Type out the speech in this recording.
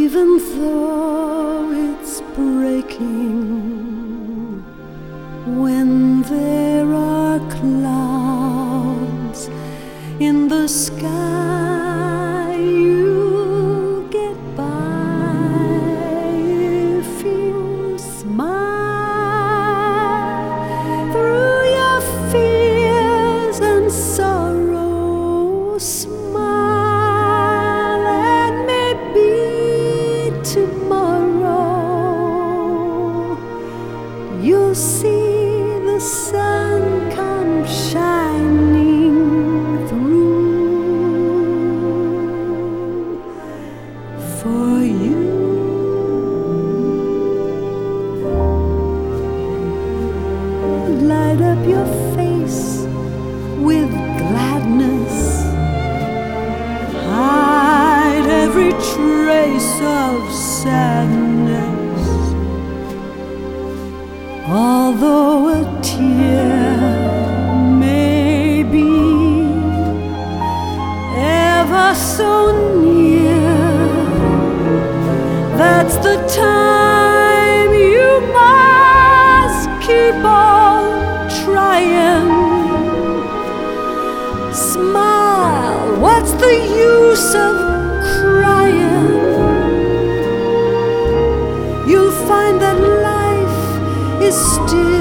even though it's breaking. When there are clouds in the sky, you'll get by if you smile through your fears and sorrow. Smile, and maybe tomorrow you'll see the sun come shining through for you. Light up your face with gladness, hide every trace of sadness. Although a tear may be ever so near, that's the time you must keep on trying. Smile, what's the use of crying? You'll find that life is still